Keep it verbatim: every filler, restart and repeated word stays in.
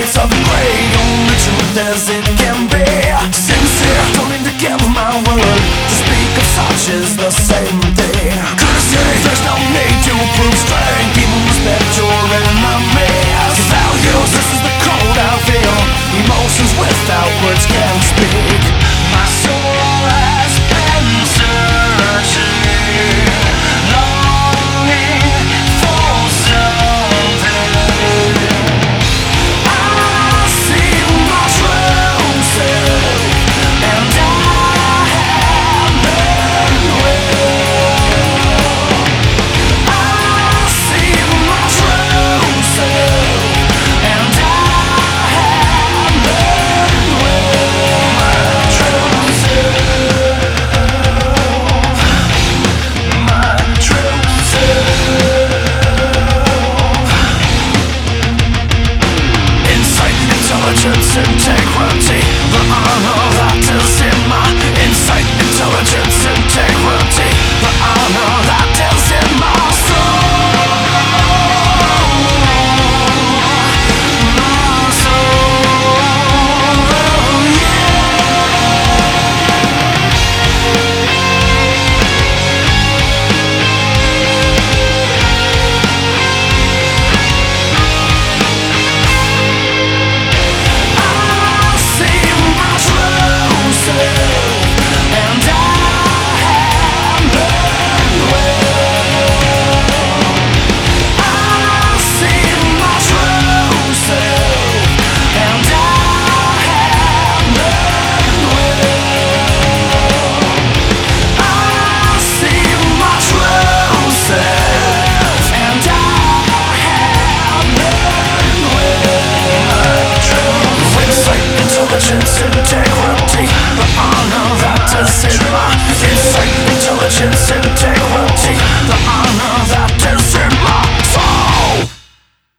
It's of great, only truth as it can be. Sincere, don't need to give my word. To speak of such is the same thing. Courtesy, there's no need to prove strength. Even respect your enemies. Values, this is the code I feel. Emotions without words can speak. My soul has been searching, longing for something. I see my true self, and I have learned well. I see my true self, and I have learned well. My true self, my true self. Insight, intelligence, integrity, the honor that is in my insight, intelligence, integrity, the honor that is in my soul, my soul, I see my true self, and I have learned well. I see my true self, and I have learned well. I see my true self, and I have learned well. Insight, intelligence, integrity, the honor that is in my insight, intelligence, integrity.